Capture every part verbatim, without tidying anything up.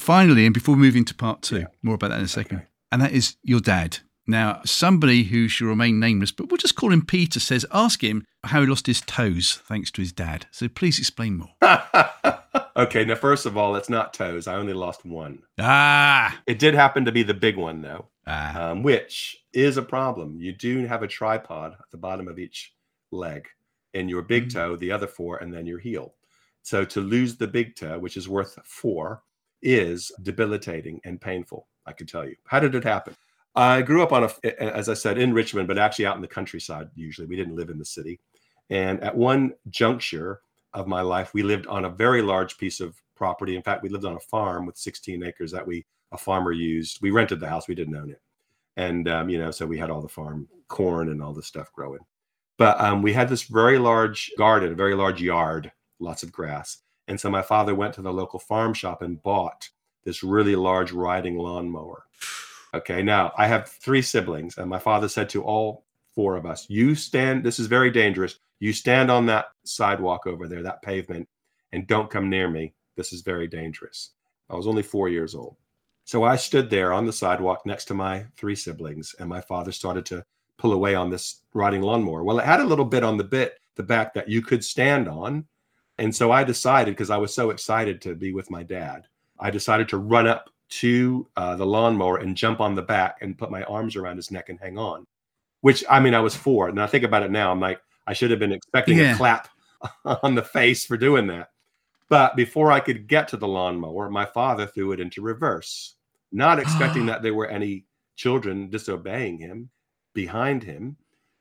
finally, and before moving to part two, Yeah. more about that in a second, Okay. and that is your dad. Now, somebody who shall remain nameless, but we'll just call him Peter, says, ask him how he lost his toes thanks to his dad. So please explain more. Okay, now first of all, it's not toes. I only lost one. Ah! It did happen to be the big one, though, Ah. um, which is a problem. You do have a tripod at the bottom of each leg, and your big Mm. toe, the other four, and then your heel. So to lose the big toe, which is worth four, is debilitating and painful, I can tell you. How did it happen? I grew up on a, as I said, in Richmond, but actually out in the countryside. Usually, we didn't live in the city. And at one juncture of my life, we lived on a very large piece of property. In fact, we lived on a farm with sixteen acres that we a farmer used. We rented the house; we didn't own it. And um, you know, so we had all the farm corn and all this stuff growing. But um, we had this very large garden, a very large yard, lots of grass. And so my father went to the local farm shop and bought this really large riding lawnmower. Okay, now I have three siblings, and my father said to all four of us, you stand, this is very dangerous. You stand on that sidewalk over there, that pavement, and don't come near me. This is very dangerous. I was only four years old. So I stood there on the sidewalk next to my three siblings, and my father started to pull away on this riding lawnmower. Well, it had a little bit on the bit, the back that you could stand on. And so I decided, because I was so excited to be with my dad, I decided to run up to uh, the lawnmower and jump on the back and put my arms around his neck and hang on, which, I mean, I was four. And I think about it now, I'm like, I should have been expecting Yeah. a clap on the face for doing that. But before I could get to the lawnmower, my father threw it into reverse, not expecting that there were any children disobeying him behind him.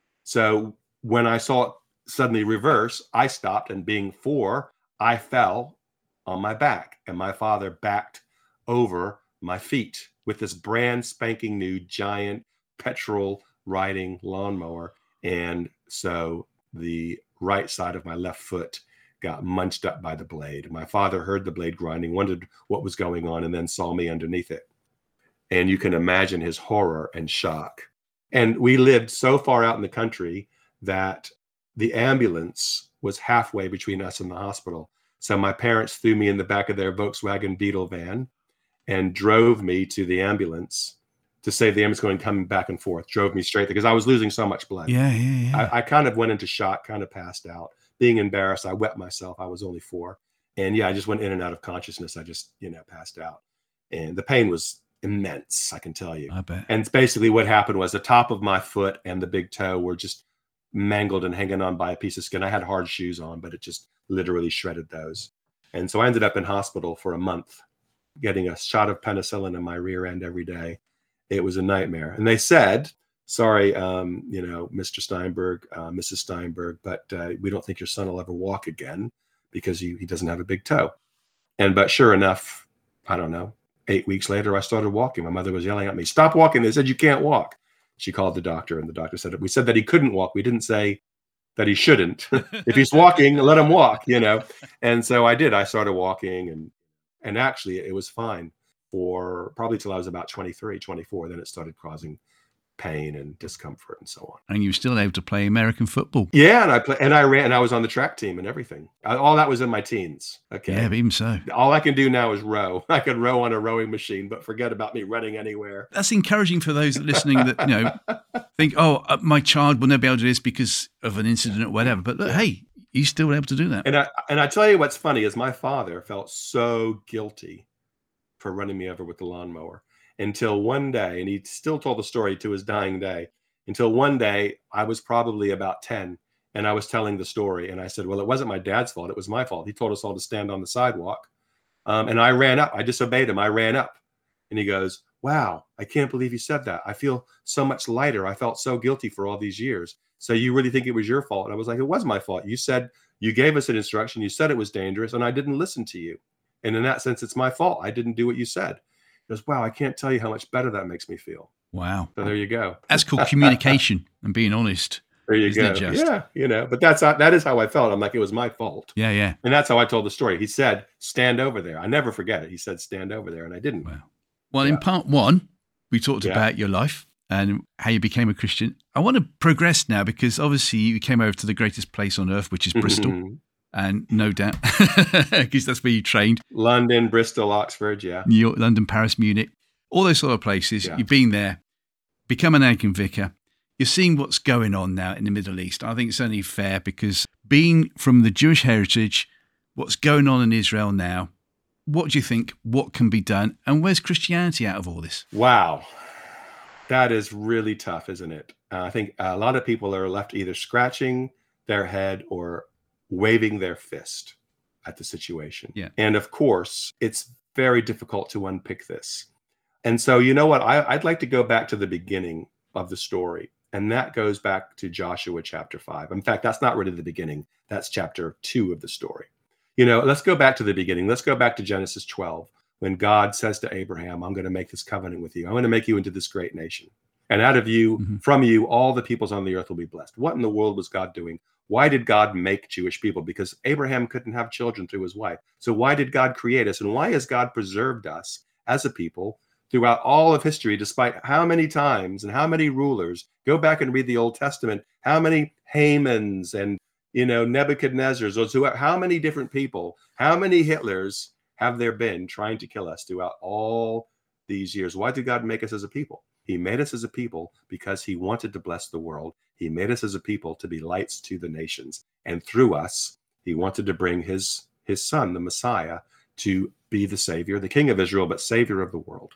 So when I saw it suddenly reverse, I stopped, and being four, I fell on my back, and my father backed over my feet with this brand spanking new giant petrol riding lawnmower. And so the right side of my left foot got munched up by the blade. My father heard the blade grinding, wondered what was going on, and then saw me underneath it. And you can imagine his horror and shock. And we lived so far out in the country that the ambulance was halfway between us and the hospital. So my parents threw me in the back of their Volkswagen Beetle van and drove me to the ambulance to save the ambulance going coming back and forth, drove me straight there because I was losing so much blood. Yeah, yeah, yeah. I, I kind of went into shock, kind of passed out. Being embarrassed, I wet myself. I was only four. And yeah, I just went in and out of consciousness. I just, you know, passed out. And the pain was immense, I can tell you. I bet. And basically what happened was the top of my foot and the big toe were just mangled and hanging on by a piece of skin. I had hard shoes on, but it just literally shredded those. And so I ended up in hospital for a month, getting a shot of penicillin in my rear end every day. It was a nightmare. And they said, sorry, um, you know, Mister Steinberg, uh, Missus Steinberg, but uh, we don't think your son will ever walk again because he, he doesn't have a big toe. And, but sure enough, I don't know, eight weeks later, I started walking. My mother was yelling at me, stop walking. They said, you can't walk. She called the doctor, and the doctor said, we said that he couldn't walk. We didn't say that he shouldn't. If he's walking, let him walk, you know? And so I did. I started walking, and, and actually it was fine for probably till I was about twenty-three, twenty-four. Then it started causing pain and discomfort and so on. And you were still able to play American football. Yeah, and I play, and I ran, and I was on the track team and everything. I, all that was in my teens. Okay. Yeah, but even so. All I can do now is row. I can row on a rowing machine, but forget about me running anywhere. That's encouraging for those listening that, you know, think, oh, uh, my child will never be able to do this because of an incident or whatever. But look, hey, he's still able to do that. And I and I tell you what's funny is my father felt so guilty for running me over with the lawnmower until one day, and he still told the story to his dying day, until one day I was probably about ten, and I was telling the story, and I said, well, it wasn't my dad's fault. It was my fault. He told us all to stand on the sidewalk. Um, and I ran up. I disobeyed him. I ran up. And he goes, wow, I can't believe you said that. I feel so much lighter. I felt so guilty for all these years. So you really think it was your fault? And I was like, it was my fault. You said, you gave us an instruction. You said it was dangerous, and I didn't listen to you. And in that sense, it's my fault. I didn't do what you said. He goes, wow, I can't tell you how much better that makes me feel. Wow. So there you go. That's called communication and being honest. There you Isn't go. it just? Yeah, you know, but that's how, that is how I felt. I'm like, it was my fault. Yeah, yeah. And that's how I told the story. He said, stand over there. I never forget it. He said, stand over there. And I didn't. Wow. Well, Yeah. in part one, we talked Yeah. about your life and how you became a Christian. I want to progress now because obviously you came over to the greatest place on earth, which is Bristol. And no doubt, because that's where you trained. London, Bristol, Oxford, yeah. New York, London, Paris, Munich, all those sort of places. Yeah. You've been there, become an Anglican vicar. You're seeing what's going on now in the Middle East. I think it's only fair because being from the Jewish heritage, what's going on in Israel now, what do you think? What can be done? And where's Christianity out of all this? Wow. That is really tough, isn't it? Uh, I think a lot of people are left either scratching their head or waving their fist at the situation. Yeah. And of course, it's very difficult to unpick this. And so, you know what? I, I'd like to go back to the beginning of the story. And that goes back to Joshua chapter five. In fact, that's not really the beginning. That's chapter two of the story. You know, let's go back to the beginning. Let's go back to Genesis twelve, when God says to Abraham, I'm going to make this covenant with you. I'm going to make you into this great nation. And out of you, mm-hmm. from you, all the peoples on the earth will be blessed. What in the world was God doing? Why did God make Jewish people? Because Abraham couldn't have children through his wife. So why did God create us? And why has God preserved us as a people throughout all of history, despite how many times and how many rulers? Go back and read the Old Testament. How many Hamans and, you know, Nebuchadnezzars, or how many different people, how many Hitlers have there been trying to kill us throughout all these years? Why did God make us as a people? He made us as a people because he wanted to bless the world. He made us as a people to be lights to the nations. And through us, he wanted to bring his, his son, the Messiah, to be the Savior, the King of Israel, but Savior of the world.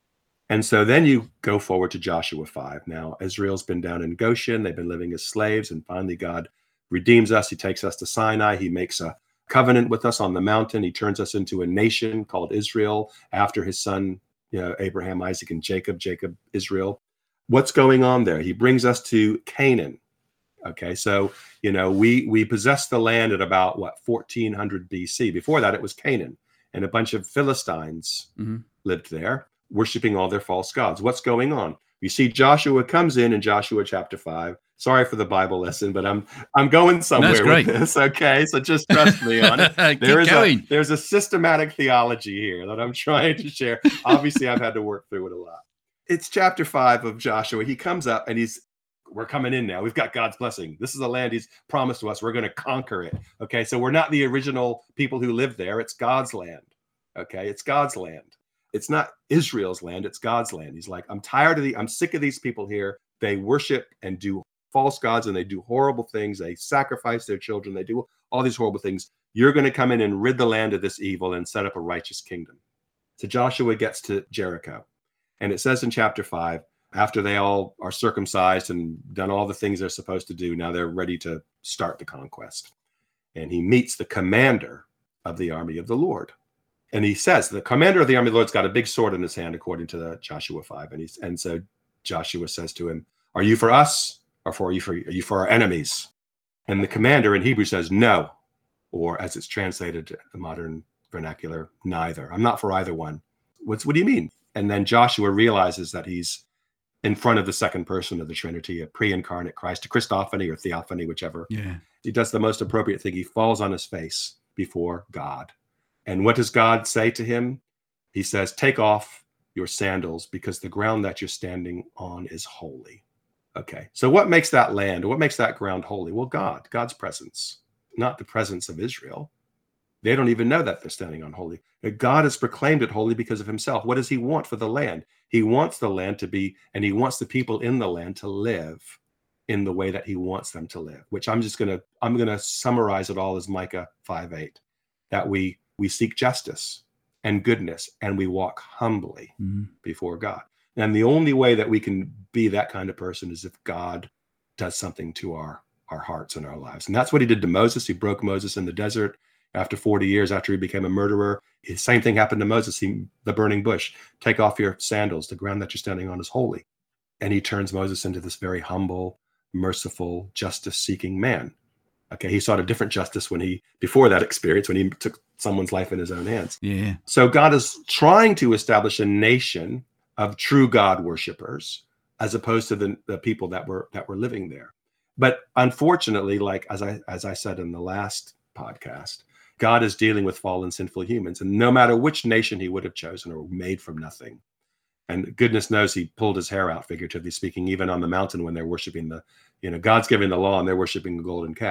And so then you go forward to Joshua five. Now, Israel's been down in Goshen. They've been living as slaves. And finally, God redeems us. He takes us to Sinai. He makes a covenant with us on the mountain. He turns us into a nation called Israel after his son, you know, Abraham, Isaac, and Jacob, Jacob, Israel. What's going on there? He brings us to Canaan. Okay, so, you know, we we possessed the land at about, what, fourteen hundred B C. Before that, it was Canaan. And a bunch of Philistines mm-hmm. lived there, worshiping all their false gods. What's going on? You see Joshua comes in in Joshua chapter five. Sorry for the Bible lesson, but I'm I'm going somewhere That's great. with this. Okay, so just trust me on it. There is going. a, there's a systematic theology here that I'm trying to share. Obviously, I've had to work through it a lot. It's chapter five of Joshua. He comes up and he's, we're coming in now. We've got God's blessing. This is a land he's promised to us. We're going to conquer it. Okay, so we're not the original people who lived there. It's God's land. Okay, it's God's land. It's not Israel's land. It's God's land. He's like, I'm tired of the, I'm sick of these people here. They worship and do false gods and they do horrible things. They sacrifice their children. They do all these horrible things. You're going to come in and rid the land of this evil and set up a righteous kingdom. So Joshua gets to Jericho. And it says in chapter five, after they all are circumcised and done all the things they're supposed to do, now they're ready to start the conquest. And he meets the commander of the army of the Lord. And he says, the commander of the army of the Lord's got a big sword in his hand, according to the Joshua five. And he's, and so Joshua says to him, are you for us or for, are you for, are you for our enemies? And the commander in Hebrew says, no, or as it's translated to the modern vernacular, neither. I'm not for either one. What's, what do you mean? And then Joshua realizes that he's in front of the second person of the Trinity, a pre-incarnate Christ, a Christophany or theophany, whichever. Yeah. He does the most appropriate thing. He falls on his face before God. And what does God say to him? He says, take off your sandals because the ground that you're standing on is holy. Okay. So what makes that land, or what makes that ground holy? Well, God, God's presence, not the presence of Israel. They don't even know that they're standing on holy. God has proclaimed it holy because of himself. What does he want for the land? He wants the land to be, and he wants the people in the land to live in the way that he wants them to live, which I'm just going to, I'm going to summarize it all as Micah five eight, that we, we seek justice and goodness and we walk humbly mm-hmm. before God. And the only way that we can be that kind of person is if God does something to our, our hearts and our lives. And that's what he did to Moses. He broke Moses in the desert. After forty years, after he became a murderer, the same thing happened to Moses. He, the burning bush, take off your sandals. The ground that you're standing on is holy. And he turns Moses into this very humble, merciful, justice-seeking man. Okay, he sought a different justice when he, before that experience, when he took someone's life in his own hands. Yeah. So God is trying to establish a nation of true God worshipers, as opposed to the, the people that were that were living there. But unfortunately, like as I as I said in the last podcast, God is dealing with fallen, sinful humans. And no matter which nation he would have chosen or made from nothing, and goodness knows he pulled his hair out, figuratively speaking, even on the mountain when they're worshiping the, you know, God's giving the law and they're worshiping the golden calf.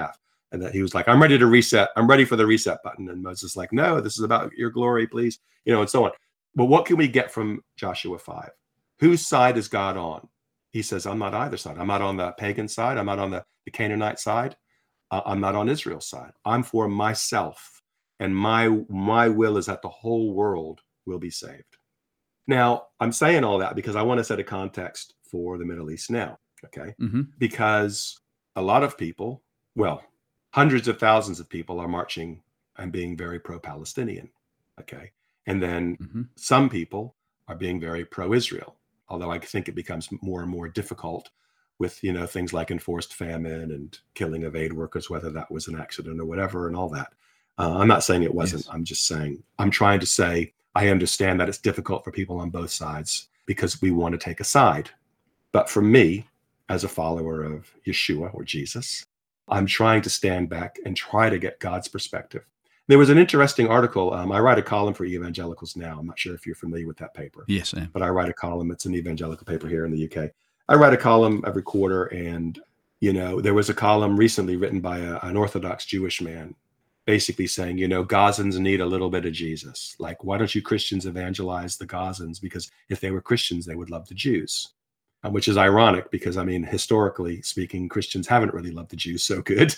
And that he was like, I'm ready to reset. I'm ready for the reset button. And Moses is like, no, this is about your glory, please. You know, and so on. But what can we get from Joshua five? Whose side is God on? He says, I'm not either side. I'm not on the pagan side. I'm not on the, the Canaanite side. Uh, I'm not on Israel's side. I'm for myself. And my my will is that the whole world will be saved. Now, I'm saying all that because I want to set a context for the Middle East now, okay? Mm-hmm. Because a lot of people, well, hundreds of thousands of people are marching and being very pro-Palestinian, okay? And then Mm-hmm. some people are being very pro-Israel, although I think it becomes more and more difficult with, you know, things like enforced famine and killing of aid workers, whether that was an accident or whatever and all that. Uh, I'm not saying it wasn't. Yes. I'm just saying, I'm trying to say, I understand that it's difficult for people on both sides because we want to take a side. But for me, as a follower of Yeshua or Jesus, I'm trying to stand back and try to get God's perspective. There was an interesting article. Um, I write a column for Evangelicals Now. I'm not sure if you're familiar with that paper. Yes, I am. But I write a column. It's an evangelical paper here in the U K. I write a column every quarter. And, you know, there was a column recently written by a, an Orthodox Jewish man, basically saying, you know, Gazans need a little bit of Jesus. Like, why don't you Christians evangelize the Gazans? Because if they were Christians, they would love the Jews. Um, which is ironic because, I mean, historically speaking, Christians haven't really loved the Jews so good.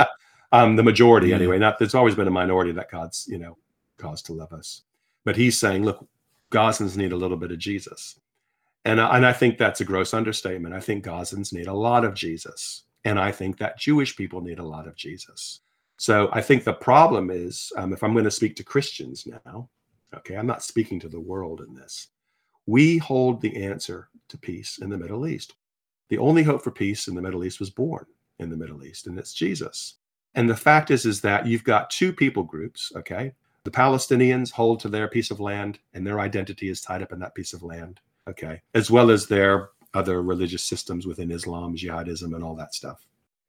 um, the majority, Yeah. anyway. Not there's always been a minority that God's, you know, caused to love us. But he's saying, look, Gazans need a little bit of Jesus. And, and I think that's a gross understatement. I think Gazans need a lot of Jesus. And I think that Jewish people need a lot of Jesus. So I think the problem is, um, if I'm going to speak to Christians now, okay, I'm not speaking to the world in this. We hold the answer to peace in the Middle East. The only hope for peace in the Middle East was born in the Middle East, and it's Jesus. And the fact is, is that you've got two people groups, okay? The Palestinians hold to their piece of land, and their identity is tied up in that piece of land, okay? As well as their other religious systems within Islam, jihadism, and all that stuff.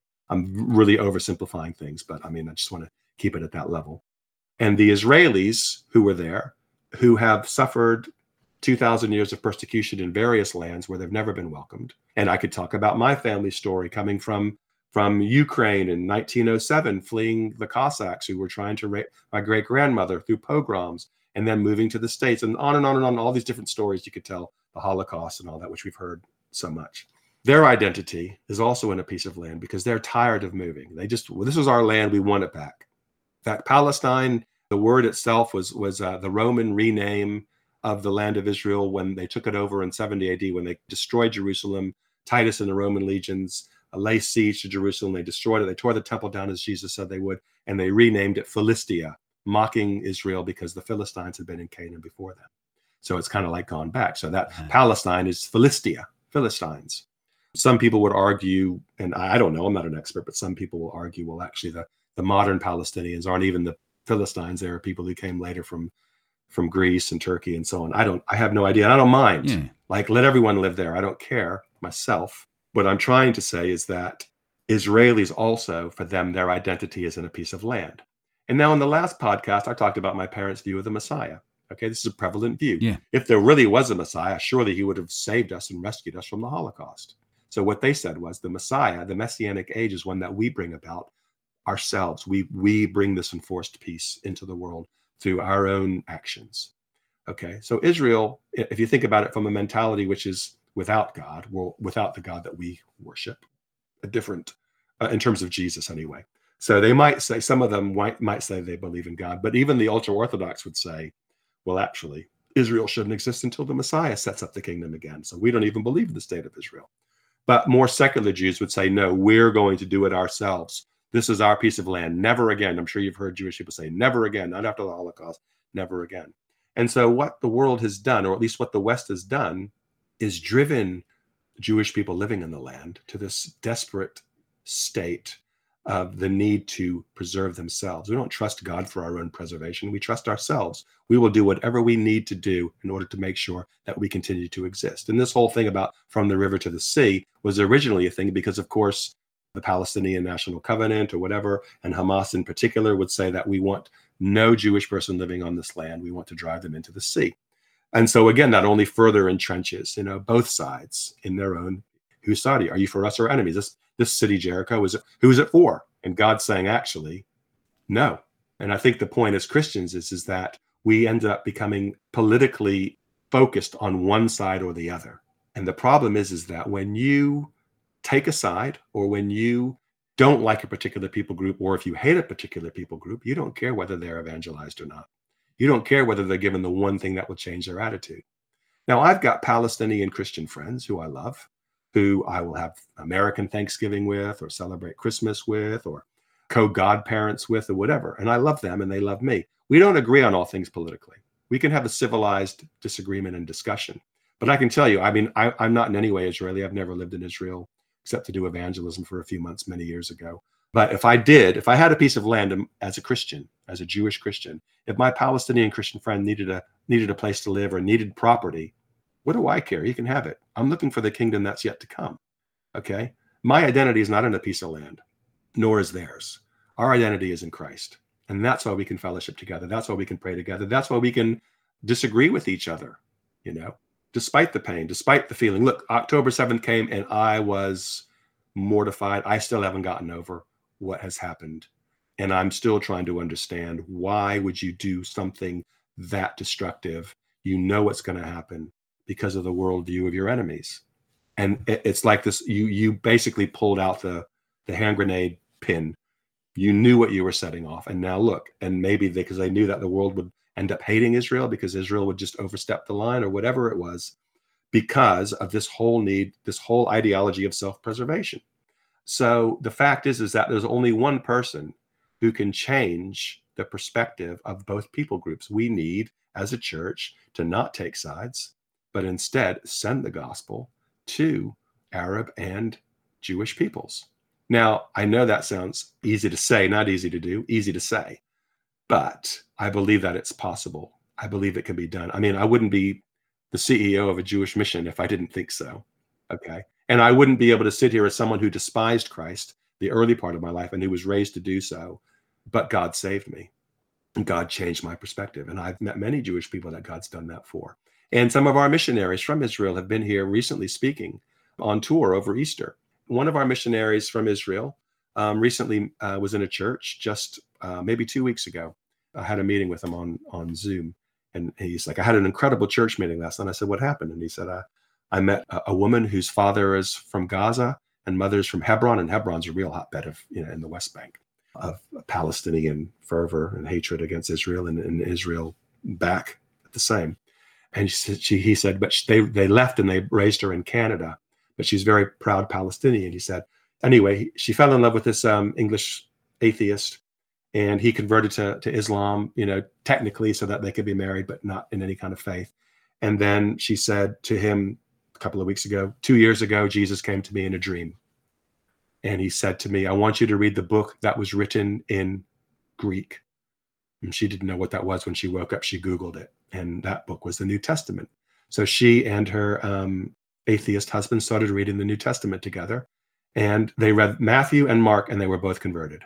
I'm really oversimplifying things, but I mean, I just want to keep it at that level. And the Israelis who were there, who have suffered two thousand years of persecution in various lands where they've never been welcomed. And I could talk about my family story coming from, from Ukraine in nineteen oh seven, fleeing the Cossacks who were trying to rape my great-grandmother through pogroms, and then moving to the States, and on and on and on, all these different stories you could tell, the Holocaust and all that, which we've heard so much. Their identity is also in a piece of land because they're tired of moving. They just, well, this is our land, we want it back. In fact, Palestine, the word itself was, was uh, the Roman rename of the land of Israel when they took it over in seventy A D, when they destroyed Jerusalem. Titus and the Roman legions uh, lay siege to Jerusalem. They destroyed it. They tore the temple down as Jesus said they would, and they renamed it Philistia, mocking Israel because the Philistines had been in Canaan before them. So it's kind of like gone back. So that mm-hmm. Palestine is Philistia, Philistines. Some people would argue, and I don't know, I'm not an expert, but some people will argue, well, actually the, the modern Palestinians aren't even the Philistines. They are people who came later from from Greece and Turkey and so on. I don't, I have no idea. And I don't mind. Yeah. Like, let everyone live there. I don't care myself. What I'm trying to say is that Israelis also, for them, their identity is in a piece of land. And now in the last podcast, I talked about my parents' view of the Messiah. Okay, this is a prevalent view. Yeah. If there really was a Messiah, surely he would have saved us and rescued us from the Holocaust. So what they said was the Messiah, the Messianic age, is one that we bring about ourselves. We, we bring this enforced peace into the world through our own actions. Okay, so Israel, if you think about it from a mentality which is without God, well, without the God that we worship, a different, uh, in terms of Jesus anyway. So they might say, some of them might, might say they believe in God, but even the ultra-Orthodox would say, well, actually, Israel shouldn't exist until the Messiah sets up the kingdom again. So we don't even believe in the state of Israel. But more secular Jews would say, no, we're going to do it ourselves. This is our piece of land. Never again. I'm sure you've heard Jewish people say, never again, not after the Holocaust, never again. And so what the world has done, or at least what the West has done, is driven Jewish people living in the land to this desperate state of the need to preserve themselves. We don't trust God for our own preservation. We trust ourselves. We will do whatever we need to do in order to make sure that we continue to exist. And this whole thing about from the river to the sea was originally a thing because, of course, the Palestinian National Covenant or whatever, and Hamas in particular would say that we want no Jewish person living on this land. We want to drive them into the sea. And so again, that only further entrenches, you know, both sides in their own, whose side are you? Are you for us or enemies? This, this city, Jericho, was who's it for? And God's saying, actually, no. And I think the point as Christians is, is that we end up becoming politically focused on one side or the other. And the problem is, is that when you take a side, or when you don't like a particular people group, or if you hate a particular people group, you don't care whether they're evangelized or not. You don't care whether they're given the one thing that will change their attitude. Now, I've got Palestinian Christian friends who I love, who I will have American Thanksgiving with, or celebrate Christmas with, or co-godparents with, or whatever. And I love them and they love me. We don't agree on all things politically. We can have a civilized disagreement and discussion. But I can tell you, I mean, I, I'm not in any way Israeli. I've never lived in Israel except to do evangelism for a few months many years ago. But if I did, if I had a piece of land as a Christian, as a Jewish Christian, if my Palestinian Christian friend needed a needed a place to live or needed property, what do I care? He can have it. I'm looking for the kingdom that's yet to come. Okay? My identity is not in a piece of land, nor is theirs. Our identity is in Christ. And that's why we can fellowship together. That's why we can pray together. That's why we can disagree with each other, you know, despite the pain, despite the feeling. Look, October seventh came and I was mortified. I still haven't gotten over what has happened. And I'm still trying to understand, why would you do something that destructive? You know what's going to happen because of the worldview of your enemies. And it's like this, you you basically pulled out the, the hand grenade pin. You knew what you were setting off. And now look, and maybe because they knew that the world would end up hating Israel because Israel would just overstep the line or whatever it was, because of this whole need, this whole ideology of self-preservation. So the fact is, is that there's only one person who can change the perspective of both people groups. We need, as a church, to not take sides, but instead send the gospel to Arab and Jewish peoples. Now, I know that sounds easy to say, not easy to do, easy to say, but I believe that it's possible. I believe it can be done. I mean, I wouldn't be the C E O of a Jewish mission if I didn't think so. Okay. And I wouldn't be able to sit here as someone who despised Christ the early part of my life and who was raised to do so, but God saved me and God changed my perspective. And I've met many Jewish people that God's done that for. And some of our missionaries from Israel have been here recently speaking on tour over Easter. One of our missionaries from Israel um, recently uh, was in a church just uh, maybe two weeks ago. I had a meeting with him on, on Zoom. And he's like, I had an incredible church meeting last night. I said, what happened? And he said, I, I met a, a woman whose father is from Gaza and mother's from Hebron. And Hebron's a real hotbed of, you know, in the West Bank, of Palestinian fervor and hatred against Israel, and, and Israel back at the same. And she said, she, he said, but they, they left and they raised her in Canada, but she's very proud Palestinian. He said, anyway, she fell in love with this um, English atheist, and he converted to, to Islam, you know, technically so that they could be married, but not in any kind of faith. And then she said to him a couple of weeks ago, two years ago, Jesus came to me in a dream. And he said to me, I want you to read the book that was written in Greek. And she didn't know what that was when she woke up. She Googled it. And that book was the New Testament. So she and her um, atheist husband started reading the New Testament together. And they read Matthew and Mark, and they were both converted.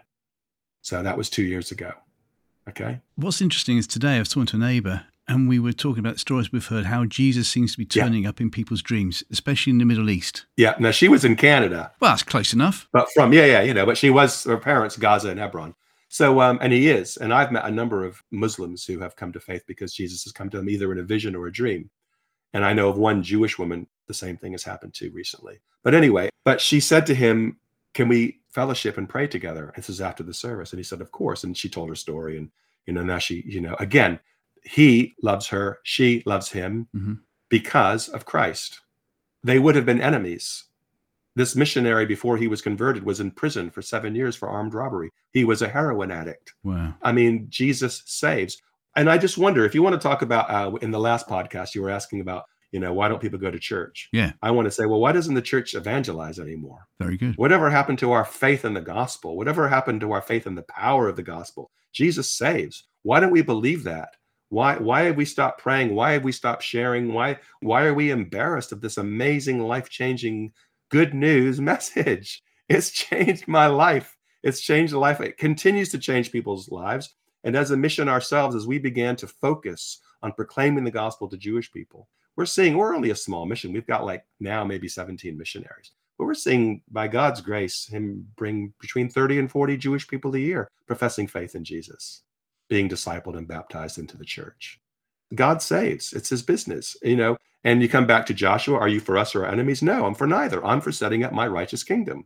So that was two years ago. Okay. What's interesting is today I was talking to a neighbour, and we were talking about stories we've heard, how Jesus seems to be turning yeah. up in people's dreams, especially in the Middle East. Yeah. Now, she was in Canada. Well, that's close enough. But from, yeah, yeah, you know, but she was, her parents, Gaza and Hebron. So, um, and he is. And I've met a number of Muslims who have come to faith because Jesus has come to them either in a vision or a dream. And I know of one Jewish woman, the same thing has happened to recently. But anyway, but she said to him, can we fellowship and pray together? And this is after the service. And he said, of course. And she told her story. And, you know, now she, you know, again, he loves her. She loves him mm-hmm. because of Christ. They would have been enemies. This missionary, before he was converted, was in prison for seven years for armed robbery. He was a heroin addict. Wow. I mean, Jesus saves. And I just wonder, if you want to talk about, uh, in the last podcast, you were asking about, you know, why don't people go to church? Yeah. I want to say, well, why doesn't the church evangelize anymore? Very good. Whatever happened to our faith in the gospel? Whatever happened to our faith in the power of the gospel? Jesus saves. Why don't we believe that? Why, why have we stopped praying? Why have we stopped sharing? Why, why are we embarrassed of this amazing, life-changing good news message? It's changed my life. It's changed the life. It continues to change people's lives. And as a mission ourselves, as we began to focus on proclaiming the gospel to Jewish people, we're seeing we're only a small mission. We've got like now maybe seventeen missionaries. But we're seeing, by God's grace, him bring between thirty and forty Jewish people a year professing faith in Jesus, being discipled and baptized into the church. God saves. It's his business, you know. And you come back to Joshua, are you for us or our enemies? No, I'm for neither. I'm for setting up my righteous kingdom.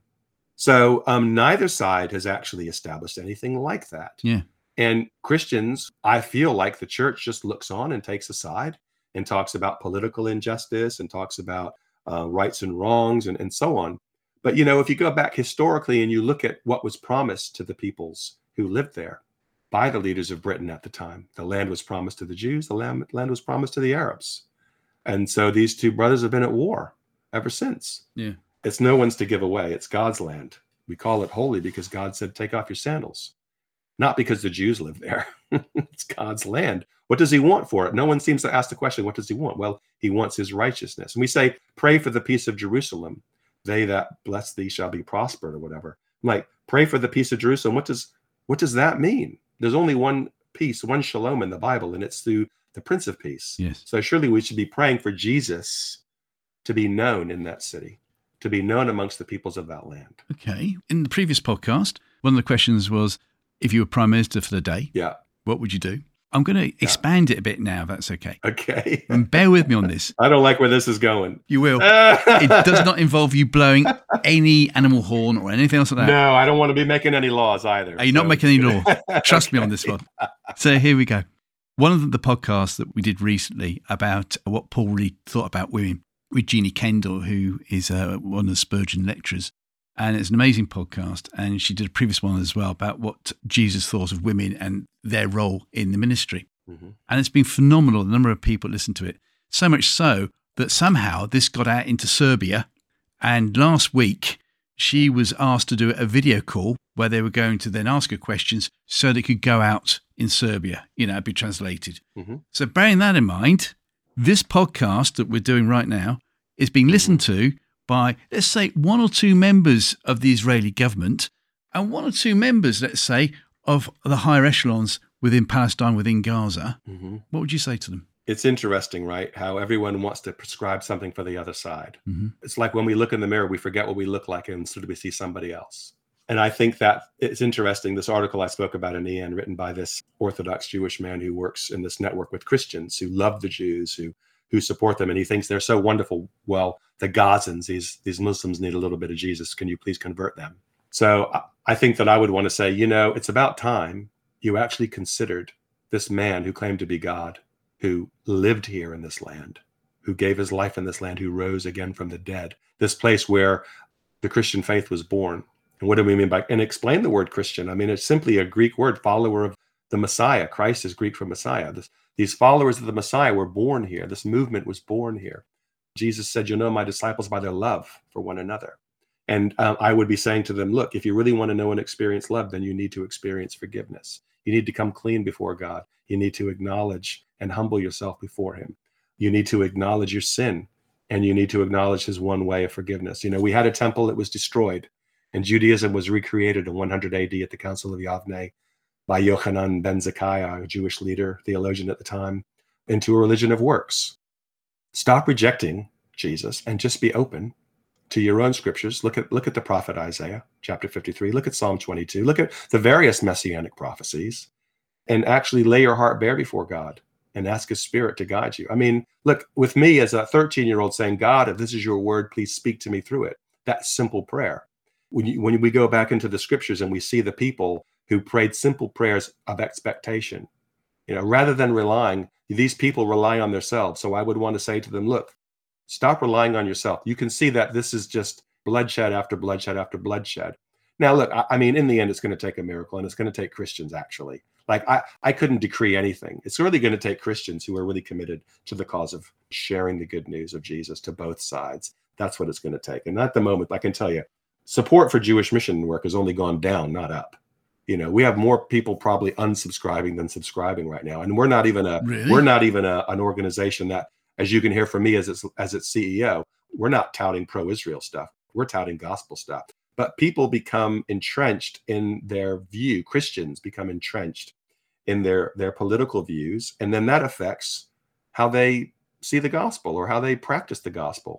So um, neither side has actually established anything like that. Yeah. And Christians, I feel like the church just looks on and takes a side and talks about political injustice and talks about uh, rights and wrongs and, and so on. But, you know, if you go back historically and you look at what was promised to the peoples who lived there by the leaders of Britain at the time, the land was promised to the Jews, the land, land was promised to the Arabs. And so these two brothers have been at war ever since. Yeah. It's no one's to give away. It's God's land. We call it holy because God said, take off your sandals. Not because the Jews live there. It's God's land. What does he want for it? No one seems to ask the question, what does he want? Well, he wants his righteousness. And we say, pray for the peace of Jerusalem. They that bless thee shall be prospered, or whatever. I'm like, pray for the peace of Jerusalem. What does what does that mean? There's only one peace, one shalom in the Bible, and it's through the Prince of Peace. Yes. So surely we should be praying for Jesus to be known in that city, to be known amongst the peoples of that land. Okay. In the previous podcast, one of the questions was, if you were Prime Minister for the day, Yeah. what would you do? I'm going to expand it a bit now, if that's okay. Okay. And bear with me on this. I don't like where this is going. You will. It does not involve you blowing any animal horn or anything else like that. No, I don't want to be making any laws either. Are you not so- making any law? Trust Okay. me on this one. So here we go. One of the podcasts that we did recently about what Paul really thought about women with Jeannie Kendall, who is uh, one of the Spurgeon lecturers. And it's an amazing podcast. And she did a previous one as well about what Jesus thought of women and their role in the ministry. Mhm. And it's been phenomenal, the number of people that listen to it. So much so that somehow this got out into Serbia. And last week, she was asked to do a video call where they were going to then ask her questions so they could go out in Serbia, you know, be translated. Mhm. So bearing that in mind, this podcast that we're doing right now is being listened to by, let's say, one or two members of the Israeli government and one or two members, let's say, of the higher echelons within Palestine, within Gaza. Mhm. What would you say to them? It's interesting, right? How everyone wants to prescribe something for the other side. Mm-hmm. It's like when we look in the mirror, we forget what we look like and instead we see somebody else. And I think that it's interesting. This article I spoke about in E N, written by this Orthodox Jewish man who works in this network with Christians who love the Jews, who who support them, and he thinks they're so wonderful. Well, the Gazans, these these Muslims need a little bit of Jesus. Can you please convert them? So I, I think that I would want to say, you know, it's about time you actually considered this man who claimed to be God, who lived here in this land, who gave his life in this land, who rose again from the dead, this place where the Christian faith was born. And what do we mean by, and explain the word Christian? I mean, it's simply a Greek word, follower of the Messiah. Christ is Greek for Messiah. This, these followers of the Messiah were born here. This movement was born here. Jesus said, you'll know my disciples by their love for one another. And um, I would be saying to them, look, if you really want to know and experience love, then you need to experience forgiveness. You need to come clean before God. You need to acknowledge and humble yourself before him. You need to acknowledge your sin, and you need to acknowledge his one way of forgiveness. You know, we had a temple that was destroyed, and Judaism was recreated in one hundred A D at the Council of Yavne by Yochanan ben Zakkai, a Jewish leader, theologian at the time, into a religion of works. Stop rejecting Jesus and just be open to your own scriptures. Look at look at the prophet Isaiah, chapter fifty-three. Look at Psalm twenty-two. Look at the various messianic prophecies, and actually lay your heart bare before God and ask his spirit to guide you. I mean, look, with me as a thirteen-year-old saying, God, if this is your word, please speak to me through it. That simple prayer. When, you, when we go back into the scriptures and we see the people who prayed simple prayers of expectation, you know, rather than relying, these people rely on themselves. So I would want to say to them, look, stop relying on yourself. You can see that this is just bloodshed after bloodshed after bloodshed. Now, look, I, I mean, in the end, it's going to take a miracle, and it's going to take Christians, actually. Like, I, I couldn't decree anything. It's really going to take Christians who are really committed to the cause of sharing the good news of Jesus to both sides. That's what it's going to take. And at the moment, I can tell you, support for Jewish mission work has only gone down, not up. You know, we have more people probably unsubscribing than subscribing right now. And we're not even a, Really? we're not even a, an organization that, as you can hear from me as its, as its C E O, we're not touting pro-Israel stuff. We're touting gospel stuff. But people become entrenched in their view. Christians become entrenched in their, their political views. And then that affects how they see the gospel or how they practice the gospel. Yeah.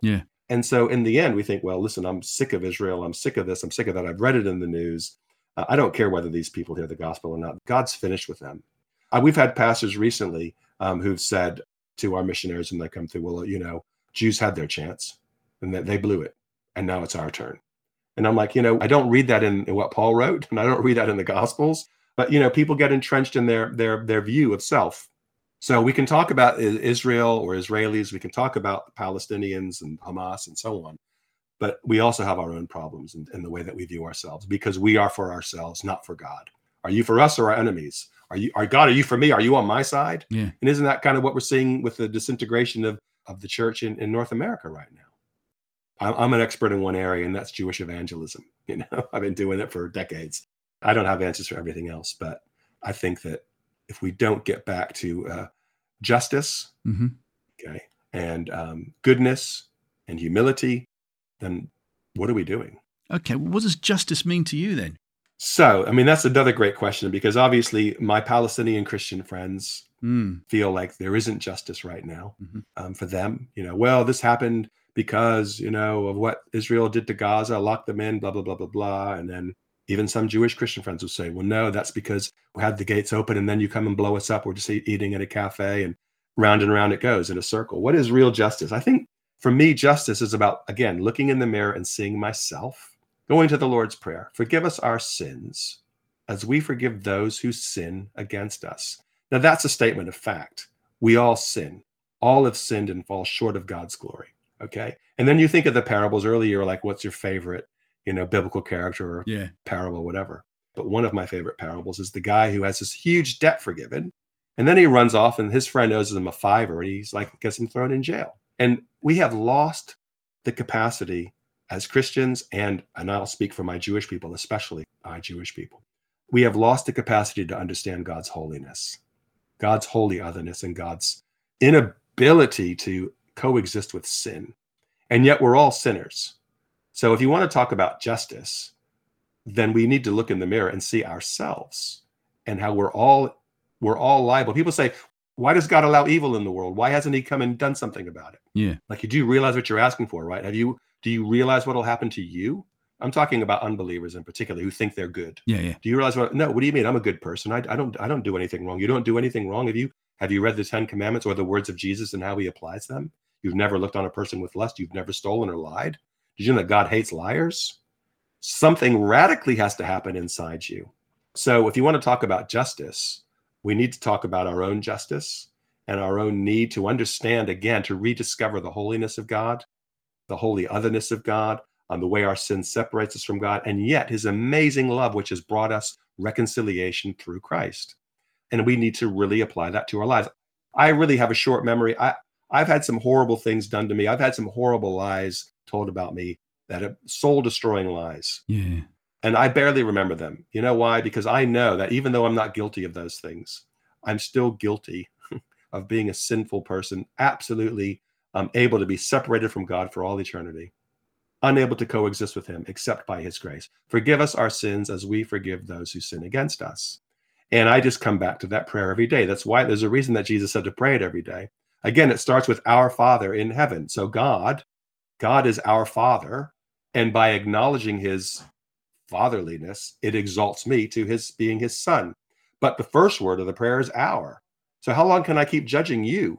And so in the end, we think, well, listen, I'm sick of Israel. I'm sick of this. I'm sick of that. I've read it in the news. Uh, I don't care whether these people hear the gospel or not. God's finished with them. Uh, we've had pastors recently um, who've said to our missionaries when they come through, well, you know, Jews had their chance and that they blew it. And now it's our turn. And I'm like, you know, I don't read that in, in what Paul wrote, and I don't read that in the Gospels. But, you know, people get entrenched in their their their view of self. So we can talk about Israel or Israelis. We can talk about the Palestinians and Hamas and so on. But we also have our own problems in, in the way that we view ourselves, because we are for ourselves, not for God. Are you for us or our enemies? Are you, are God, are you for me? Are you on my side? Yeah. And isn't that kind of what we're seeing with the disintegration of, of the church in, in North America right now? I'm, I'm an expert in one area, and that's Jewish evangelism. You know, I've been doing it for decades. I don't have answers for everything else, but I think that if we don't get back to uh, justice, mm-hmm. okay, and um, goodness and humility, then what are we doing? Okay, well, what does justice mean to you then? So, I mean, that's another great question, because obviously my Palestinian Christian friends mm. feel like there isn't justice right now mm-hmm. um, for them. You know, well, this happened because, you know, of what Israel did to Gaza, locked them in, blah, blah, blah, blah, blah. And then even some Jewish Christian friends will say, well, no, that's because we had the gates open and then you come and blow us up. We're just eat, eating at a cafe, and round and round it goes in a circle. What is real justice? I think for me, justice is about, again, looking in the mirror and seeing myself, going to the Lord's Prayer. Forgive us our sins as we forgive those who sin against us. Now, that's a statement of fact. We all sin. All have sinned and fall short of God's glory. Okay. And then you think of the parables earlier, like, what's your favorite, you know, biblical character or yeah. parable, whatever. But one of my favorite parables is the guy who has this huge debt forgiven. And then he runs off and his friend owes him a fiver, and he's like, gets him thrown in jail. And we have lost the capacity as Christians, and, and I'll speak for my Jewish people, especially my Jewish people. We have lost the capacity to understand God's holiness, God's holy otherness, and God's inability to coexist with sin. And yet we're all sinners. So if you want to talk about justice, then we need to look in the mirror and see ourselves and how we're all we're all liable. People say, why does God allow evil in the world? Why hasn't he come and done something about it? Yeah. Like, you do realize what you're asking for, right? Have you do you realize what will happen to you? I'm talking about unbelievers in particular who think they're good. Yeah, yeah. Do you realize what? No. What do you mean? I'm a good person. I, I don't. I don't do anything wrong. You don't do anything wrong. Have you? Have you read the Ten Commandments or the words of Jesus and how he applies them? You've never looked on a person with lust. You've never stolen or lied. Did you know that God hates liars? Something radically has to happen inside you. So if you want to talk about justice, we need to talk about our own justice and our own need to understand, again, to rediscover the holiness of God, the holy otherness of God, um, the way our sin separates us from God, and yet his amazing love, which has brought us reconciliation through Christ. And we need to really apply that to our lives. I really have a short memory. I, I've had some horrible things done to me. I've had some horrible lies told about me that are soul-destroying lies. Yeah. And I barely remember them. You know why? Because I know that even though I'm not guilty of those things, I'm still guilty of being a sinful person, absolutely um, able to be separated from God for all eternity, unable to coexist with him except by his grace. Forgive us our sins as we forgive those who sin against us. And I just come back to that prayer every day. That's why there's a reason that Jesus said to pray it every day. Again, it starts with our Father in heaven. So God, God is our Father. And by acknowledging his fatherliness, it exalts me to his being his son. But the first word of the prayer is our. So how long can I keep judging you?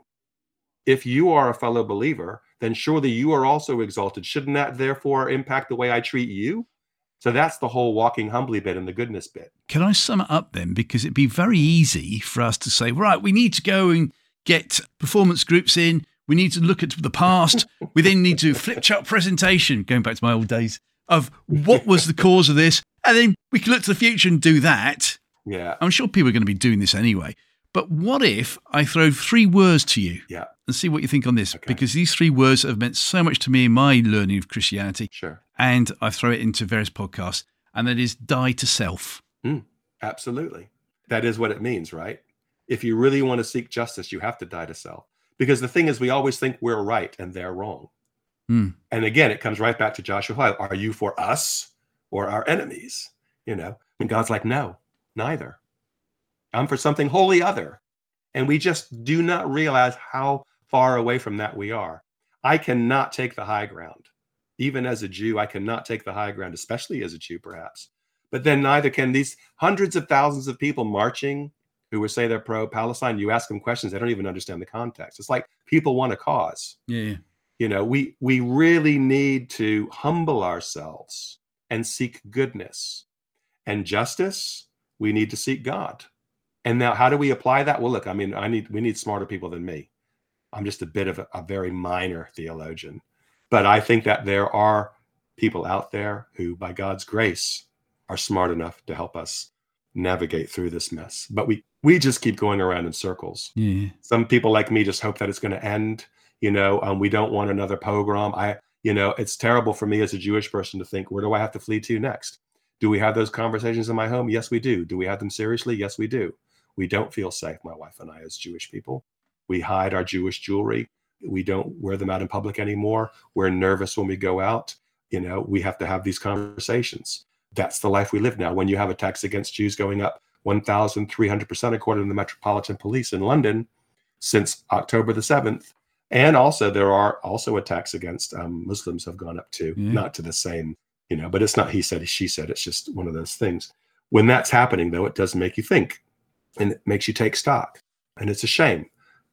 If you are a fellow believer, then surely you are also exalted. Shouldn't that therefore impact the way I treat you? So that's the whole walking humbly bit and the goodness bit. Can I sum it up then? Because it'd be very easy for us to say, right, we need to go and get performance groups in. We need to look at the past. We then need to flip chart presentation, going back to my old days, of what was the cause of this. And then we can look to the future and do that. Yeah. I'm sure people are going to be doing this anyway. But what if I throw three words to you Yeah. and see what you think on this? Okay. Because these three words have meant so much to me in my learning of Christianity. Sure. And I throw it into various podcasts. And that is die to self. Mm, absolutely. That is what it means, right? If you really want to seek justice, you have to die to self. Because the thing is, we always think we're right and they're wrong. Mm. And again, it comes right back to Joshua five. Are you for us or our enemies? You know, and God's like, no, neither. I'm for something wholly other. And we just do not realize how far away from that we are. I cannot take the high ground. Even as a Jew, I cannot take the high ground, especially as a Jew, perhaps. But then neither can these hundreds of thousands of people marching who would say they're pro-Palestine. You ask them questions, they don't even understand the context. It's like people want a cause. Yeah. You know, we we really need to humble ourselves and seek goodness and justice. We need to seek God. And now, how do we apply that? Well, look, I mean, I need we need smarter people than me. I'm just a bit of a, a very minor theologian, but I think that there are people out there who, by God's grace, are smart enough to help us navigate through this mess. But we we just keep going around in circles. Yeah. Some people like me just hope that it's going to end. You know, um, we don't want another pogrom. I, you know, it's terrible for me as a Jewish person to think, where do I have to flee to next? Do we have those conversations in my home? Yes, we do. Do we have them seriously? Yes, we do. We don't feel safe, my wife and I, as Jewish people. We hide our Jewish jewelry. We don't wear them out in public anymore. We're nervous when we go out. You know, we have to have these conversations. That's the life we live now. When you have attacks against Jews going up one thousand three hundred percent, according to the Metropolitan Police in London, since October the seventh. And also, there are also attacks against um, Muslims have gone up too, Yeah. not to the same, you know, but it's not he said, she said. It's just one of those things. When that's happening, though, it does make you think, and it makes you take stock. And it's a shame.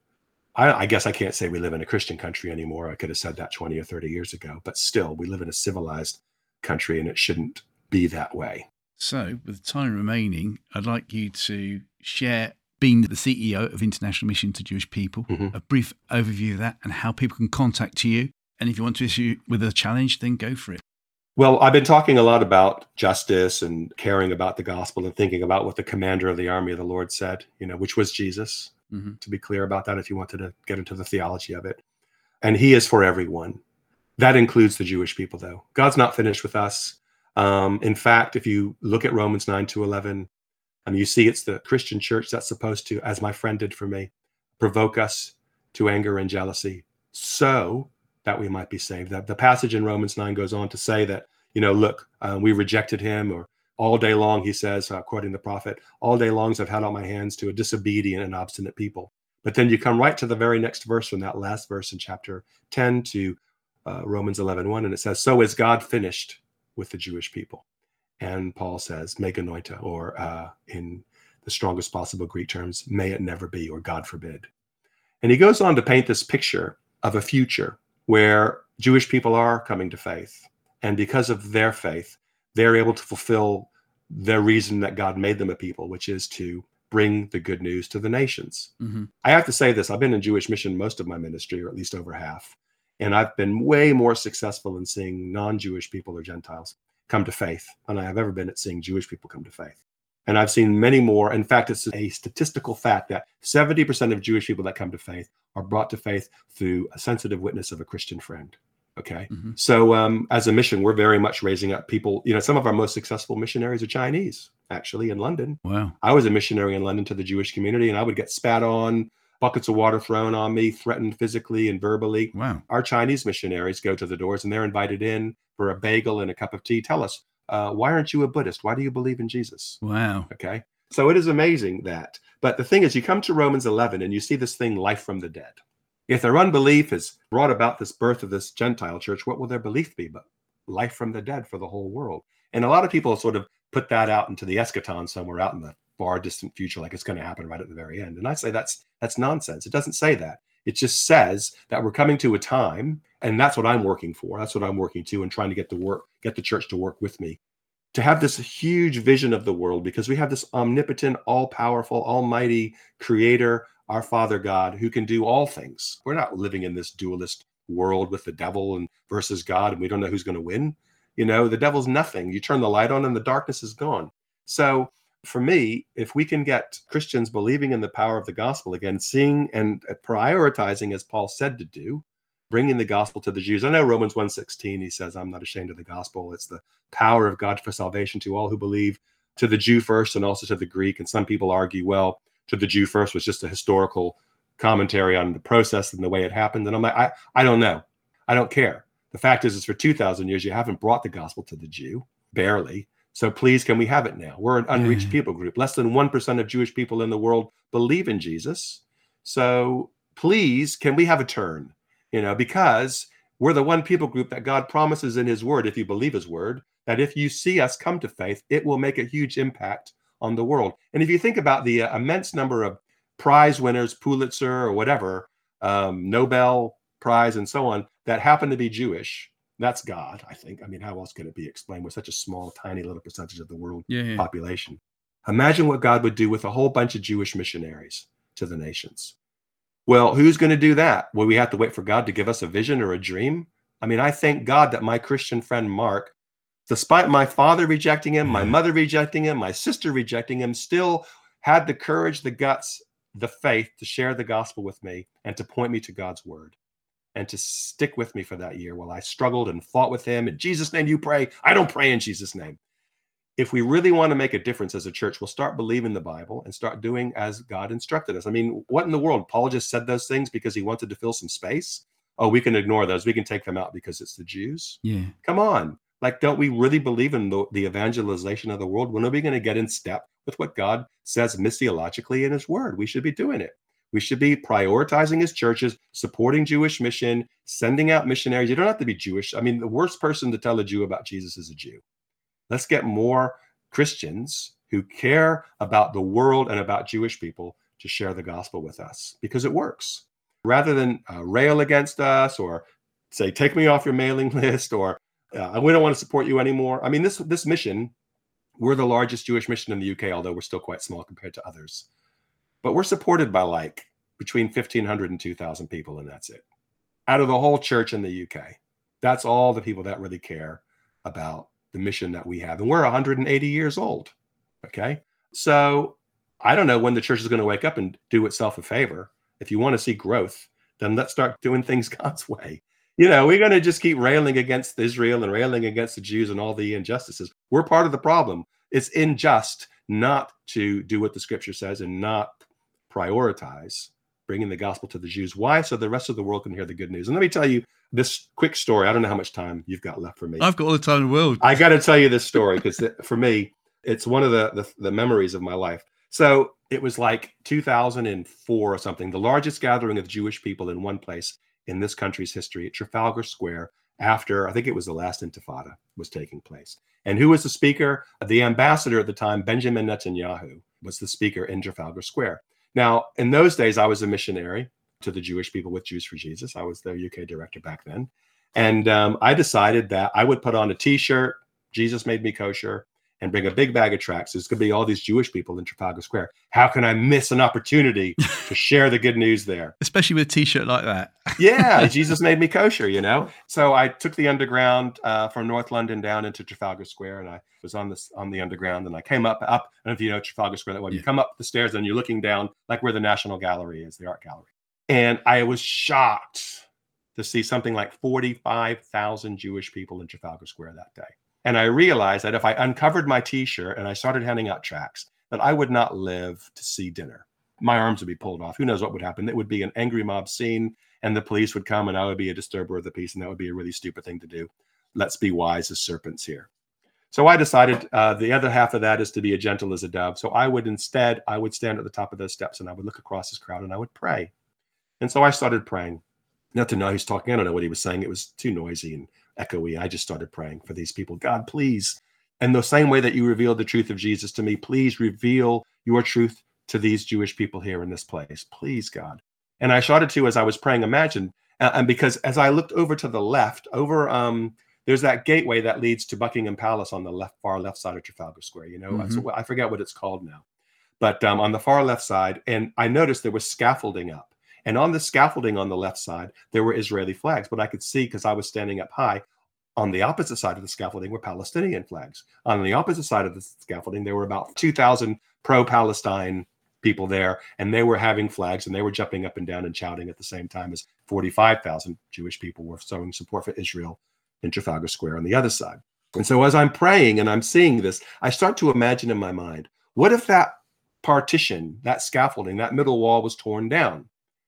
I, I guess I can't say we live in a Christian country anymore. I could have said that twenty or thirty years ago, but still, we live in a civilized country, and it shouldn't be that way. So, with the time remaining, I'd like you to share, being the C E O of International Mission to Jewish People, Mhm. a brief overview of that and how people can contact you. And if you want to issue with a challenge, then go for it. Well, I've been talking a lot about justice and caring about the gospel and thinking about what the commander of the army of the Lord said, you know, which was Jesus, Mhm. to be clear about that if you wanted to get into the theology of it. And he is for everyone. That includes the Jewish people, though. God's not finished with us. Um, in fact, if you look at Romans nine to eleven, and you see it's the Christian church that's supposed to, as my friend did for me, provoke us to anger and jealousy so that we might be saved. The, the passage in Romans nine goes on to say that, you know, look, uh, we rejected him, or all day long, he says, uh, quoting the prophet, all day long I've had out my hands to a disobedient and obstinate people. But then you come right to the very next verse from that last verse in chapter ten to uh, Romans eleven one, and it says, so is God finished with the Jewish people? And Paul says, meganoita, or uh, in the strongest possible Greek terms, may it never be, or God forbid. And he goes on to paint this picture of a future where Jewish people are coming to faith. And because of their faith, they're able to fulfill their reason that God made them a people, which is to bring the good news to the nations. Mm-hmm. I have to say this, I've been in Jewish mission most of my ministry, or at least over half. And I've been way more successful in seeing non-Jewish people or Gentiles come to faith than I have ever been at seeing Jewish people come to faith. And I've seen many more. In fact, it's a statistical fact that seventy percent of Jewish people that come to faith are brought to faith through a sensitive witness of a Christian friend. Okay. Mm-hmm. So um, as a mission, we're very much raising up people. You know, some of our most successful missionaries are Chinese, actually, in London. Wow. I was a missionary in London to the Jewish community, and I would get spat on, buckets of water thrown on me, threatened physically and verbally. Wow. Our Chinese missionaries go to the doors and they're invited in for a bagel and a cup of tea. Tell us, uh, why aren't you a Buddhist? Why do you believe in Jesus? Wow. Okay. So it is amazing that. But the thing is, you come to Romans eleven and you see this thing, life from the dead. If their unbelief has brought about this birth of this Gentile church, what will their belief be but life from the dead for the whole world? And a lot of people sort of put that out into the eschaton somewhere out in the far distant future, like it's going to happen right at the very end. And I say that's that's nonsense. It doesn't say that. It just says that we're coming to a time, and that's what I'm working for. That's what I'm working to, and trying to get the work, get the church to work with me, to have this huge vision of the world, because we have this omnipotent, all-powerful, almighty creator, our Father God, who can do all things. We're not living in this dualist world with the devil and versus God, and we don't know who's going to win. You know, the devil's nothing. You turn the light on and the darkness is gone. So for me, if we can get Christians believing in the power of the gospel again, seeing and prioritizing, as Paul said to do, bringing the gospel to the Jews. I know Romans one sixteen, he says, I'm not ashamed of the gospel. It's the power of God for salvation to all who believe, to the Jew first and also to the Greek. And some people argue, well, to the Jew first was just a historical commentary on the process and the way it happened. And I'm like, I, I don't know. I don't care. The fact is, is for two thousand years, you haven't brought the gospel to the Jew, barely. So please, can we have it now? We're an unreached Yeah. people group. Less than one percent of Jewish people in the world believe in Jesus. So please, can we have a turn? you know, because we're the one people group that God promises in his word, if you believe his word, that if you see us come to faith, it will make a huge impact on the world. And if you think about the uh, immense number of prize winners, Pulitzer or whatever, um, Nobel Prize and so on, that happen to be Jewish, that's God, I think. I mean, how else could it be explained with such a small, tiny little percentage of the world Yeah, yeah. population? Imagine what God would do with a whole bunch of Jewish missionaries to the nations. Well, who's going to do that? Will we have to wait for God to give us a vision or a dream? I mean, I thank God that my Christian friend Mark, despite my father rejecting him, my mother rejecting him, my sister rejecting him, still had the courage, the guts, the faith to share the gospel with me and to point me to God's word and to stick with me for that year while I struggled and fought with him. In Jesus' name you pray. I don't pray in Jesus' name. If we really want to make a difference as a church, we'll start believing the Bible and start doing as God instructed us. I mean, what in the world? Paul just said those things because he wanted to fill some space? Oh, we can ignore those. We can take them out because it's the Jews. Yeah. Come on. Like, don't we really believe in the, the evangelization of the world? When are we going to get in step with what God says missiologically in his word? We should be doing it. We should be prioritizing his churches, supporting Jewish mission, sending out missionaries. You don't have to be Jewish. I mean, the worst person to tell a Jew about Jesus is a Jew. Let's get more Christians who care about the world and about Jewish people to share the gospel with us because it works. Rather than uh, rail against us or say, take me off your mailing list or uh, we don't want to support you anymore. I mean, this, this mission, we're the largest Jewish mission in the U K, although we're still quite small compared to others. But we're supported by like between fifteen hundred and two thousand people, and that's it. Out of the whole church in the U K. That's all the people that really care about the mission that we have. And we're one hundred eighty years old. Okay. So I don't know when the church is going to wake up and do itself a favor. If you want to see growth, then let's start doing things God's way. You know, we're going to just keep railing against Israel and railing against the Jews and all the injustices. We're part of the problem. It's unjust not to do what the scripture says and not prioritize bringing the gospel to the Jews. Why? So the rest of the world can hear the good news. And let me tell you this quick story. I don't know how much time you've got left for me. I've got all the time in the world. I got to tell you this story because for me, it's one of the, the the memories of my life. So it was like two thousand four or something, the largest gathering of Jewish people in one place in this country's history at Trafalgar Square after, I think it was the last Intifada was taking place. And who was the speaker? The ambassador at the time, Benjamin Netanyahu, was the speaker in Trafalgar Square. Now, in those days, I was a missionary to the Jewish people with Jews for Jesus. I was their U K director back then. And um, I decided that I would put on a t-shirt, Jesus made me kosher, and bring a big bag of tracts. There's going to be all these Jewish people in Trafalgar Square. How can I miss an opportunity to share the good news there? Especially with a t-shirt like that. Yeah, Jesus made me kosher, you know? So I took the underground uh, from North London down into Trafalgar Square, and I was on this on the underground, and I came up, up, I don't know if you know Trafalgar Square, that way. Yeah. You come up the stairs, and you're looking down, like where the National Gallery is, the art gallery. And I was shocked to see something like forty-five thousand Jewish people in Trafalgar Square that day. And I realized that if I uncovered my t-shirt and I started handing out tracts, that I would not live to see dinner. My arms would be pulled off. Who knows what would happen? It would be an angry mob scene, and the police would come, and I would be a disturber of the peace, and that would be a really stupid thing to do. Let's be wise as serpents here. So I decided uh, the other half of that is to be as gentle as a dove. So I would instead, I would stand at the top of those steps, and I would look across this crowd, and I would pray. And so I started praying. Not to know who's talking. I don't know what he was saying. It was too noisy and echoey. I just started praying for these people. God, please. And the same way that you revealed the truth of Jesus to me, please reveal your truth to these Jewish people here in this place. Please, God. And I started to, as I was praying, imagine, uh, and because as I looked over to the left, over, um, there's that gateway that leads to Buckingham Palace on the left, far left side of Trafalgar Square. You know, mm-hmm. I forget what it's called now, but um, on the far left side, and I noticed there was scaffolding up. And on the scaffolding on the left side, there were Israeli flags, but I could see because I was standing up high. On the opposite side of the scaffolding were Palestinian flags. On the opposite side of the scaffolding, there were about two thousand pro-Palestine people there, and they were having flags, and they were jumping up and down and shouting at the same time as forty-five thousand Jewish people were showing support for Israel in Trafalgar Square on the other side. And so as I'm praying and I'm seeing this, I start to imagine in my mind, what if that partition, that scaffolding, that middle wall was torn down?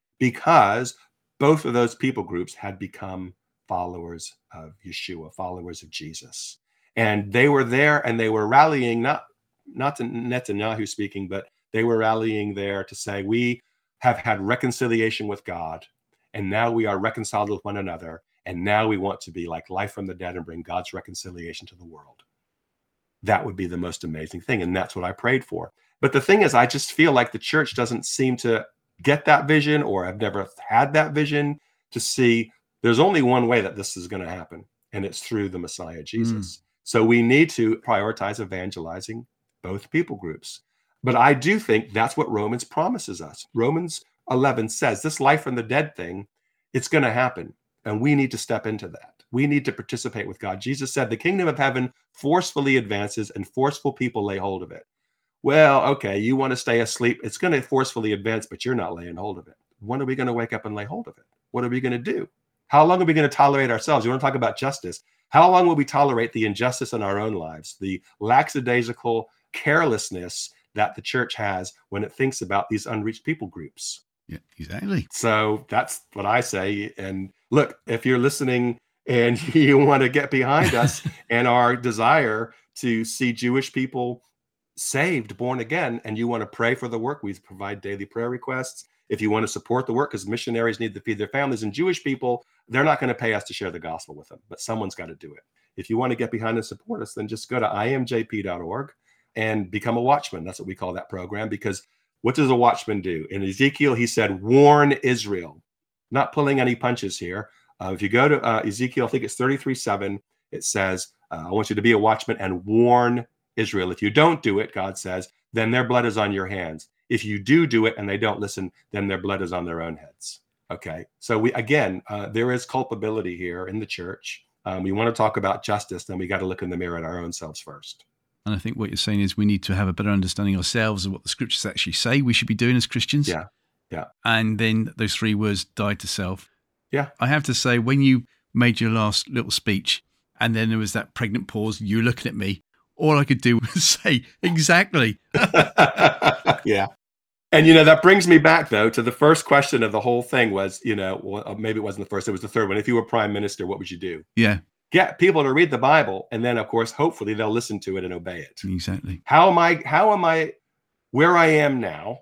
Because both of those people groups had become followers of Yeshua, followers of Jesus. And they were there and they were rallying, not, not to Netanyahu speaking, but they were rallying there to say, we have had reconciliation with God And now we are reconciled with one another. And now we want to be like life from the dead and bring God's reconciliation to the world. That would be the most amazing thing. And that's what I prayed for. But the thing is, I just feel like the church doesn't seem to get that vision, or I've never had that vision to see there's only one way that this is going to happen. And it's through the Messiah, Jesus. Mm. So we need to prioritize evangelizing both people groups. But I do think that's what Romans promises us. Romans eleven says this life from the dead thing, it's going to happen. And we need to step into that. We need to participate with God. Jesus said the kingdom of heaven forcefully advances and forceful people lay hold of it. Well, okay, you want to stay asleep. It's going to forcefully advance, but you're not laying hold of it. When are we going to wake up and lay hold of it? What are we going to do? How long are we going to tolerate ourselves? You want to talk about justice? How long will we tolerate the injustice in our own lives, the lackadaisical carelessness that the church has when it thinks about these unreached people groups? Yeah, exactly. So that's what I say. And look, if you're listening and you want to get behind us and our desire to see Jewish people saved, born again, and you want to pray for the work, we provide daily prayer requests. If you want to support the work, because missionaries need to feed their families, and Jewish people, they're not going to pay us to share the gospel with them, but someone's got to do it. If you want to get behind and support us, then just go to I M J P dot org and become a watchman. That's what we call that program, because what does a watchman do? In Ezekiel, he said, warn Israel. Not pulling any punches here. Uh, if you go to uh, Ezekiel, I think it's thirty-three seven, it says, uh, I want you to be a watchman and warn Israel. If you don't do it, God says, then their blood is on your hands. If you do do it and they don't listen, then their blood is on their own heads. Okay. So we, again, uh, there is culpability here in the church. Um, we want to talk about justice, then we got to look in the mirror at our own selves first. And I think what you're saying is we need to have a better understanding ourselves of what the scriptures actually say we should be doing as Christians. Yeah. Yeah. And then those three words, die to self. Yeah. I have to say, when you made your last little speech and then there was that pregnant pause, you looking at me, all I could do was say, exactly. Yeah. And, you know, that brings me back, though, to the first question of the whole thing was, you know, well, maybe it wasn't the first, it was the third one. If you were prime minister, what would you do? Yeah. Get people to read the Bible. And then, of course, hopefully they'll listen to it and obey it. Exactly. How am I, how am I where I am now,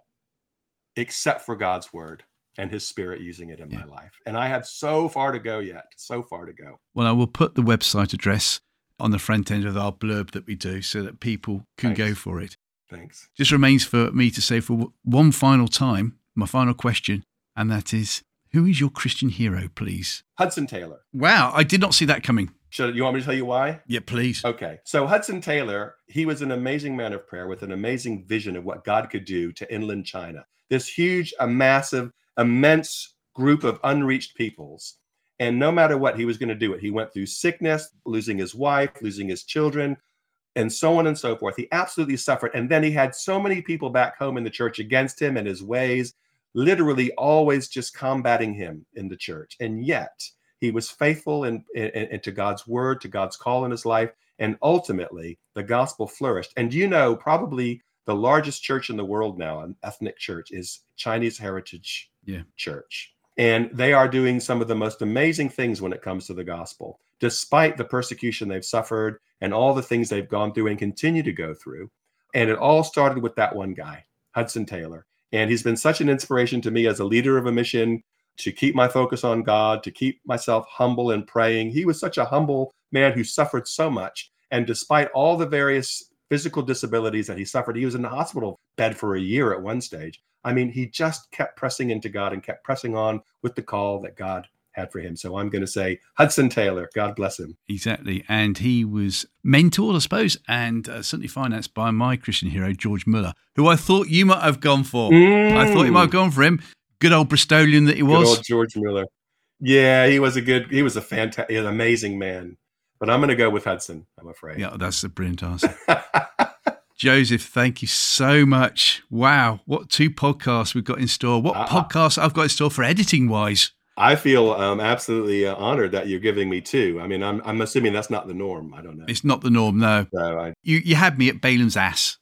except for God's word and his spirit using it in yeah. my life? And I have so far to go yet, so far to go. Well, I will put the website address on the front end of our blurb that we do so that people can Thanks. go for it. Thanks. Just remains for me to say for one final time, my final question, and that is, who is your Christian hero, please? Hudson Taylor. Wow, I did not see that coming. Should, you want me to tell you why? Yeah, please. Okay. So Hudson Taylor, he was an amazing man of prayer with an amazing vision of what God could do to inland China. This huge, a massive, immense group of unreached peoples. And no matter what, he was going to do it. He went through sickness, losing his wife, losing his children, and so on and so forth. He absolutely suffered. And then he had so many people back home in the church against him and his ways, literally always just combating him in the church. And yet he was faithful in, in, in, to God's word, to God's call in his life. And ultimately, the gospel flourished. And you know, probably the largest church in the world now, an ethnic church, is Chinese Heritage yeah. Church. And they are doing some of the most amazing things when it comes to the gospel, despite the persecution they've suffered and all the things they've gone through and continue to go through. And it all started with that one guy, Hudson Taylor. And he's been such an inspiration to me as a leader of a mission, to keep my focus on God, to keep myself humble and praying. He was such a humble man who suffered so much. And despite all the various physical disabilities that he suffered, he was in the hospital bed for a year at one stage. I mean, he just kept pressing into God and kept pressing on with the call that God had for him. So I'm going to say Hudson Taylor, God bless him. Exactly. And he was mentored, I suppose, and uh, certainly financed by my Christian hero, George Muller, who I thought you might have gone for. Mm. I thought you might have gone for him. Good old Bristolian that he was. Good old George Muller. Yeah, he was a good, he was a fantastic, an amazing man. But I'm going to go with Hudson, I'm afraid. Yeah, that's a brilliant answer. Joseph, thank you so much. Wow, what two podcasts we've got in store. What uh, podcasts I've got in store for editing-wise. I feel um, absolutely uh, honored that you're giving me two. I mean, I'm I'm assuming that's not the norm. I don't know. It's not the norm, no. So I... You you had me at Balaam's ass.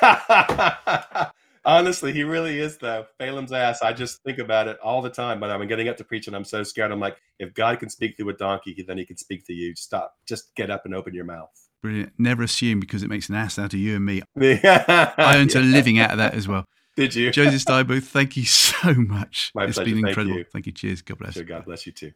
Honestly, he really is, though. Balaam's ass. I just think about it all the time. But I'm getting up to preach and I'm so scared. I'm like, if God can speak through a donkey, then he can speak to you. Stop. Just get up and open your mouth. Brilliant. Never assume, because it makes an ass out of you and me. I earned yeah. a living out of that as well. Did you? Joseph Steinmuth, thank you so much. My It's pleasure. been Thank incredible. you. Thank you. Cheers. God bless. Sure, God bless you too.